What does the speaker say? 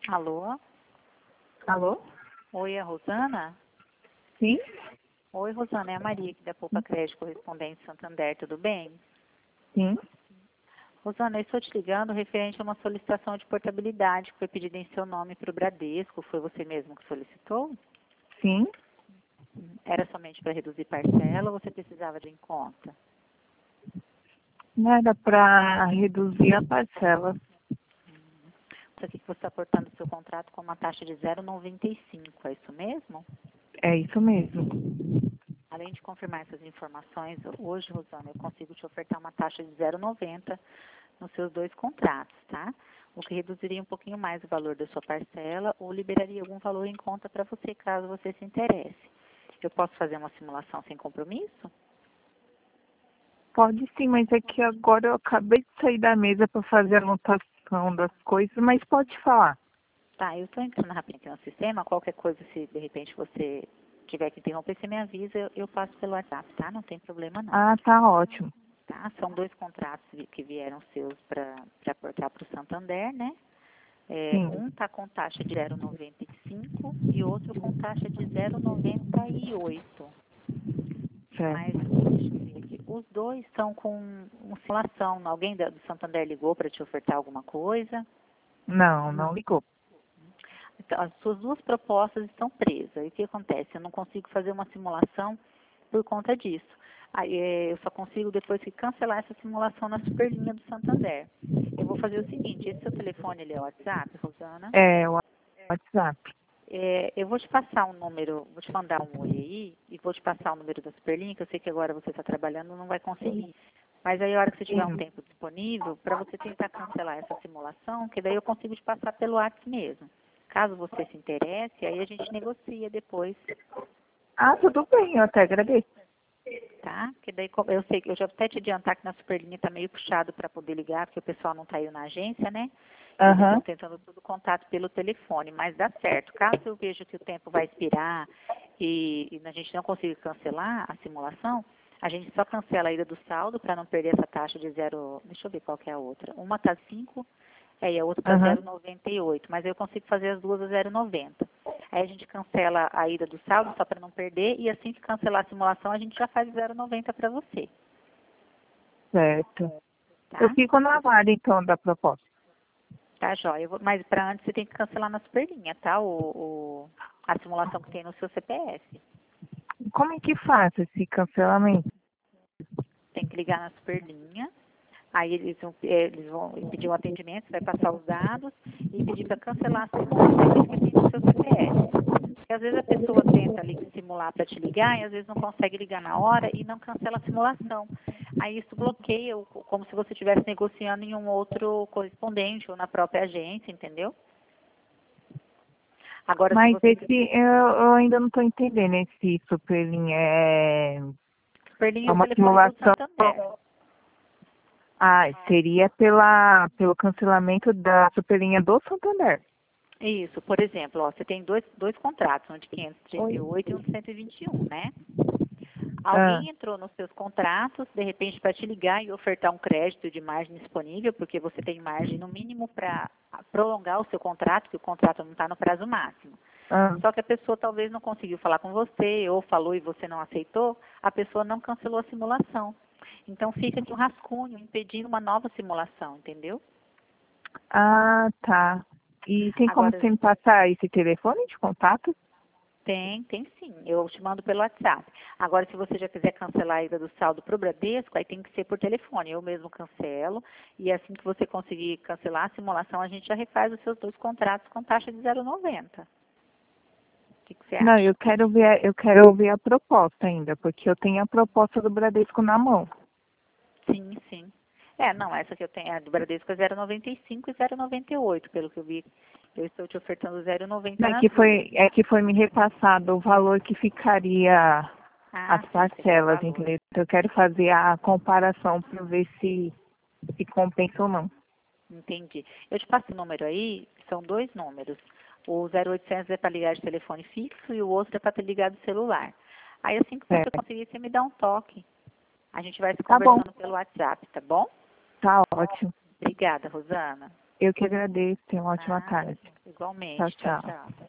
Alô? Alô? Oi, é a Rosana? Sim? Oi, Rosana, é a Maria aqui da Poupa Crédito Correspondente Santander, tudo bem? Sim? Rosana, eu estou te ligando referente a uma solicitação de portabilidade que foi pedida em seu nome para o Bradesco. Foi você mesmo que solicitou? Sim? Era somente para reduzir parcela ou você precisava de em conta? Não era para reduzir a parcela. Isso aqui que você está portando seu contrato com uma taxa de 0,95, é isso mesmo? É isso mesmo. Além de confirmar essas informações, hoje, Rosana, eu consigo te ofertar uma taxa de 0,90 nos seus dois contratos, tá? O que reduziria um pouquinho mais o valor da sua parcela ou liberaria algum valor em conta para você, caso você se interesse. Eu posso fazer uma simulação sem compromisso? Pode sim, mas é que agora eu acabei de sair da mesa para fazer a anotação das coisas, mas pode falar. Tá, eu estou entrando rapidinho aqui no sistema. Qualquer coisa, se de repente você tiver que interromper, você me avisa, eu passo pelo WhatsApp, tá? Não tem problema não. Ah, tá ótimo. Tá? São dois contratos que vieram seus para aportar para o Santander, né? Sim. Um está com taxa de 0,95 e outro com taxa de 0,98. Mas, Certo. deixa eu ver aqui, os dois estão com uma simulação. Alguém do Santander ligou para te ofertar alguma coisa? Não, não ligou. Então, as suas duas propostas estão presas. E o que acontece? Eu não consigo fazer uma simulação por conta disso. Aí, eu só consigo depois que cancelar essa simulação na superlinha do Santander. Eu vou fazer o seguinte, esse seu telefone, ele é o WhatsApp, Rosana? É o WhatsApp. Eu vou te passar um número, vou te mandar um oi aí, e vou te passar o número da superlinha, que eu sei que agora você está trabalhando, não vai conseguir. Mas aí, a hora que você tiver um Sim. tempo disponível, para você tentar cancelar essa simulação, que daí eu consigo te passar pelo WhatsApp mesmo. Caso você se interesse, aí a gente negocia depois, Ah, tudo bem, eu até agradeço. tá? Que daí, eu sei que eu já vou até te adiantar que na superlinha está meio puxado para poder ligar, porque o pessoal não está aí na agência, né? Eles estão Aham. tentando tudo contato pelo telefone, mas dá certo. Caso eu veja que o tempo vai expirar e a gente não consiga cancelar a simulação, a gente só cancela a ida do saldo para não perder essa taxa de zero. Deixa eu ver qual que é a outra. Uma está 5 e a outra está Aham. 0,98, mas eu consigo fazer as duas a 0,90. Aí a gente cancela a ida do saldo só para não perder e assim que cancelar a simulação a gente já faz 0,90 para você, Certo. Eu tá? fico na guarda, então, da proposta. Tá, joia. Mas para antes você tem que cancelar na superlinha, tá? A simulação que tem no seu CPF. Como é que faz esse cancelamento? Tem que ligar na superlinha. Aí eles vão pedir um atendimento, você vai passar os dados e pedir para cancelar a simulação que tem no seu CPF. Porque às vezes a pessoa tenta simular para te ligar e às vezes não consegue ligar na hora e não cancela a simulação. Aí isso bloqueia, como se você estivesse negociando em um outro correspondente ou na própria agência, entendeu? Agora, se Mas você eu ainda não estou entendendo esse Superlink. superlinha É o uma telefone do simulação. Santander. Ah, seria pelo cancelamento da Superlinha do Santander. Isso, por exemplo, ó, você tem dois contratos, um de Oi. 538 e um de 121, né? Ah, Alguém entrou nos seus contratos, de repente, para te ligar e ofertar um crédito de margem disponível, porque você tem margem no mínimo para prolongar o seu contrato, que o contrato não está no prazo máximo. ah. Só que a pessoa talvez não conseguiu falar com você, ou falou e você não aceitou, a pessoa não cancelou a simulação. Então fica aqui um rascunho impedindo uma nova simulação, entendeu? Ah, tá. E tem como Agora, você me passar esse telefone de contato? tem sim. Eu te mando pelo WhatsApp. Agora, se você já quiser cancelar a ida do saldo para o Bradesco, aí tem que ser por telefone. Eu mesmo cancelo. E assim que você conseguir cancelar a simulação, a gente já refaz os seus dois contratos com taxa de 0,90. O que você Não, acha? eu quero ver a proposta ainda, porque eu tenho a proposta do Bradesco na mão. Sim, sim. Não, essa que eu tenho, a do Bradesco é 0,95 e 0,98, pelo que eu vi. Eu estou te ofertando 0,90 nas duas. É que foi me repassado o valor que ficaria Ah, as sim, você quer o parcelas, valor. entendeu? Então, eu quero fazer a comparação para ver se compensa ou não. Entendi. Eu te passo o número aí, são dois números. O 0800 é para ligar de telefone fixo e o outro é para ter ligado do celular. Aí assim que você É, conseguir, você me dá um toque. A gente vai se tá bom, conversando pelo WhatsApp, tá bom? tá ótimo. Obrigada, Rosana. Eu que agradeço. Tenha uma ótima Nada. tarde. Igualmente. Tchau, Tchau, tchau. tchau.